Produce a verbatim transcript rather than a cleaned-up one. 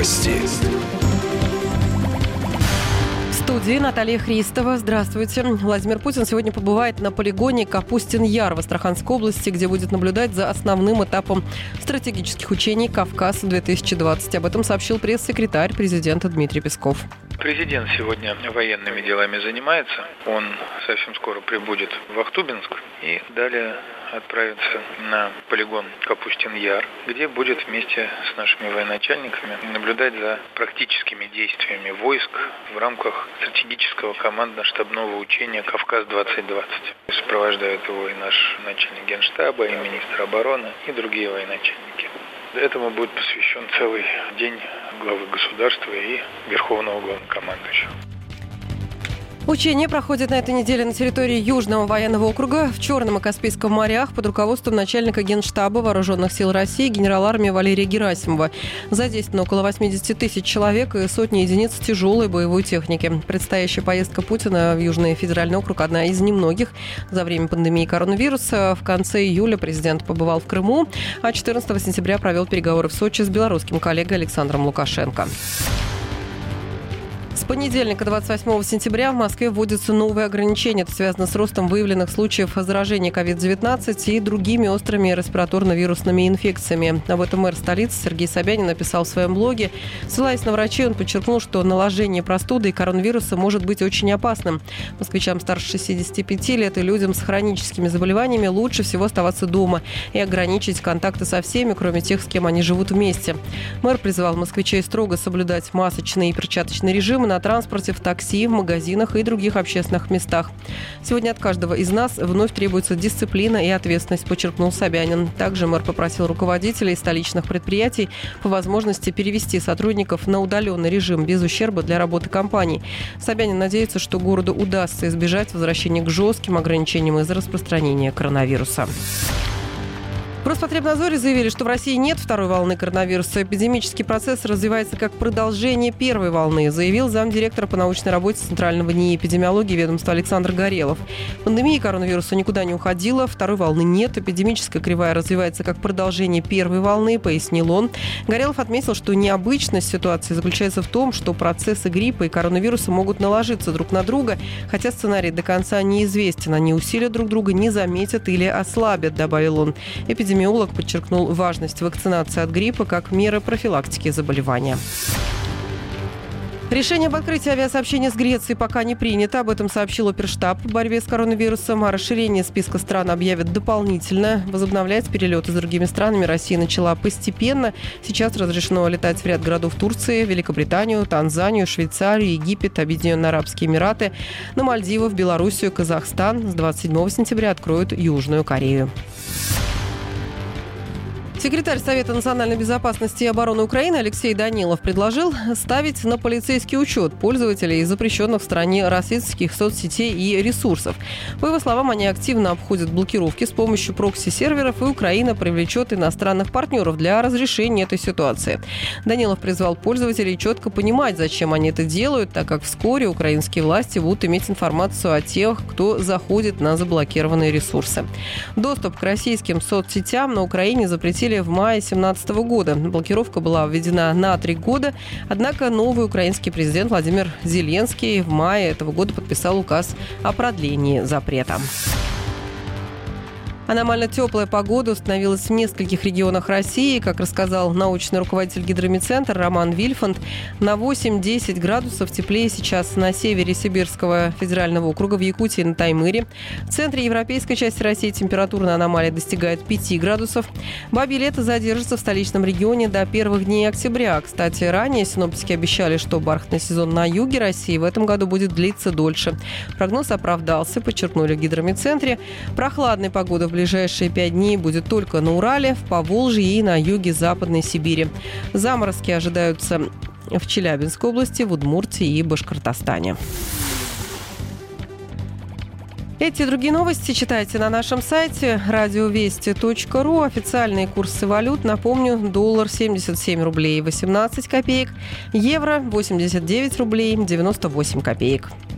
Новости. В студии Наталья Христова. Здравствуйте. Владимир Путин сегодня побывает на полигоне Капустин-Яр в Астраханской области, где будет наблюдать за основным этапом стратегических учений «Кавказ-две тысячи двадцать». Об этом сообщил пресс-секретарь президента Дмитрий Песков. Президент сегодня военными делами занимается. Он совсем скоро прибудет в Ахтубинск и далее отправится на полигон Капустин-Яр, где будет вместе с нашими военачальниками наблюдать за практическими действиями войск в рамках стратегического командно-штабного учения «Кавказ-двадцать двадцать». Сопровождают его и наш начальник Генштаба, и министр обороны, и другие военачальники. Этому будет посвящен целый день главы государства и Верховного Главнокомандующего. Учения проходят на этой неделе на территории Южного военного округа в Черном и Каспийском морях под руководством начальника Генштаба Вооруженных сил России генерала армии Валерия Герасимова. Задействовано около восемьдесят тысяч человек и сотни единиц тяжелой боевой техники. Предстоящая поездка Путина в Южный федеральный округ – одна из немногих за время пандемии коронавируса. В конце июля президент побывал в Крыму, а четырнадцатого сентября провел переговоры в Сочи с белорусским коллегой Александром Лукашенко. С понедельника, двадцать восьмого сентября, в Москве вводятся новые ограничения. Это связано с ростом выявленных случаев заражения ковид девятнадцать и другими острыми респираторно-вирусными инфекциями. Об этом мэр столицы Сергей Собянин написал в своем блоге. Ссылаясь на врачей, он подчеркнул, что наложение простуды и коронавируса может быть очень опасным. Москвичам старше шестидесяти пяти лет и людям с хроническими заболеваниями лучше всего оставаться дома и ограничить контакты со всеми, кроме тех, с кем они живут вместе. Мэр призвал москвичей строго соблюдать масочный и перчаточный режим на транспорте, в такси, в магазинах и других общественных местах. Сегодня от каждого из нас вновь требуется дисциплина и ответственность, подчеркнул Собянин. Также мэр попросил руководителей столичных предприятий по возможности перевести сотрудников на удаленный режим без ущерба для работы компаний. Собянин надеется, что городу удастся избежать возвращения к жестким ограничениям из-за распространения коронавируса. В Роспотребнадзоре заявили, что в России нет второй волны коронавируса. Эпидемический процесс развивается как продолжение первой волны, заявил замдиректора по научной работе Центрального НИИ эпидемиологии ведомства Александр Горелов. Пандемия коронавируса никуда не уходила, второй волны нет. Эпидемическая кривая развивается как продолжение первой волны, пояснил он. Горелов отметил, что необычность ситуации заключается в том, что процессы гриппа и коронавируса могут наложиться друг на друга, хотя сценарий до конца неизвестен. Они усилят друг друга, не заметят или ослабят, добавил он. Эпидемиолог подчеркнул важность вакцинации от гриппа как меры профилактики заболевания. Решение об открытии авиасообщения с Грецией пока не принято. Об этом сообщил Оперштаб по борьбе с коронавирусом. О расширении списка стран объявят дополнительно. Возобновлять перелеты с другими странами Россия начала постепенно. Сейчас разрешено летать в ряд городов Турции, Великобританию, Танзанию, Швейцарию, Египет, Объединенные Арабские Эмираты, на Мальдивы, в Белоруссию, Казахстан. С двадцать седьмого сентября откроют Южную Корею. Секретарь Совета национальной безопасности и обороны Украины Алексей Данилов предложил ставить на полицейский учет пользователей запрещенных в стране российских соцсетей и ресурсов. По его словам, они активно обходят блокировки с помощью прокси-серверов, и Украина привлечет иностранных партнеров для разрешения этой ситуации. Данилов призвал пользователей четко понимать, зачем они это делают, так как вскоре украинские власти будут иметь информацию о тех, кто заходит на заблокированные ресурсы. Доступ к российским соцсетям на Украине запретили в мае две тысячи семнадцатого года. Блокировка была введена на три года, однако новый украинский президент Владимир Зеленский в мае этого года подписал указ о продлении запрета. Аномально теплая погода установилась в нескольких регионах России. Как рассказал научный руководитель Гидромедцентра Роман Вильфанд, на восемь-десять градусов теплее сейчас на севере Сибирского федерального округа, в Якутии и на Таймыре. В центре европейской части России температурная аномалия достигает пяти градусов. Бабье лето задержится в столичном регионе до первых дней октября. Кстати, ранее синоптики обещали, что бархатный сезон на юге России в этом году будет длиться дольше. Прогноз оправдался, подчеркнули в Гидромедцентре. Прохладной погода в ближайшие пять дней будет только на Урале, в Поволжье и на юге Западной Сибири. Заморозки ожидаются в Челябинской области, в Удмуртии и Башкортостане. Эти и другие новости читайте на нашем сайте радиовести точка ру. Официальные курсы валют. Напомню, доллар семьдесят семь рублей восемнадцать копеек, евро восемьдесят девять рублей девяносто восемь копеек.